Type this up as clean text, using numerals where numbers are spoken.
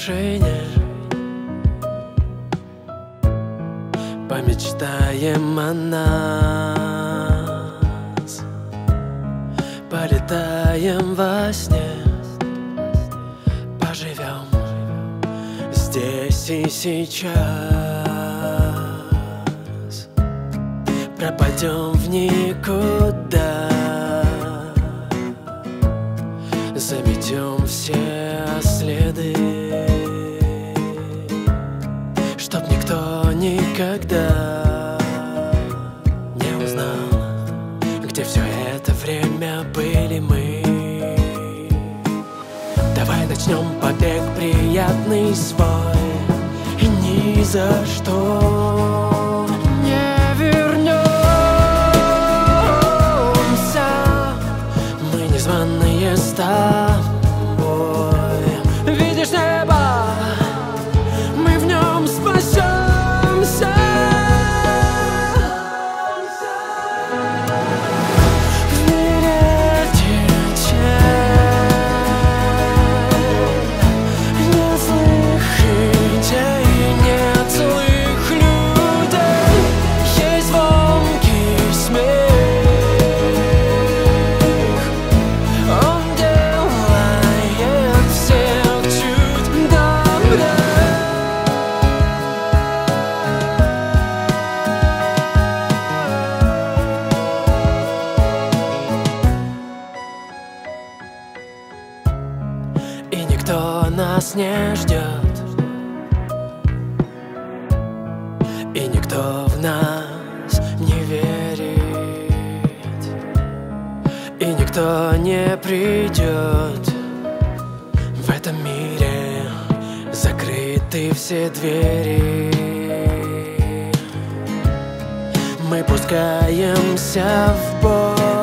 вершине помечтаем о нас, полетаем во сне, поживем здесь и сейчас, пропадем в никуда, заметем все следы, чтоб никто никогда не узнал, где все это время были мы. Давай начнем побег приятный свой, и ни за что не вернемся. Мы незваные с тобой. Видишь небо, мы в нем спасемся. В мире детей нет злых идей, нет злых людей. Есть звонкий смех, он делает всех чуть добрее. И никто нас не ждет, и никто в нас не верит, и никто не придет. В этом мире закрыты все двери. Мы пускаемся в бой,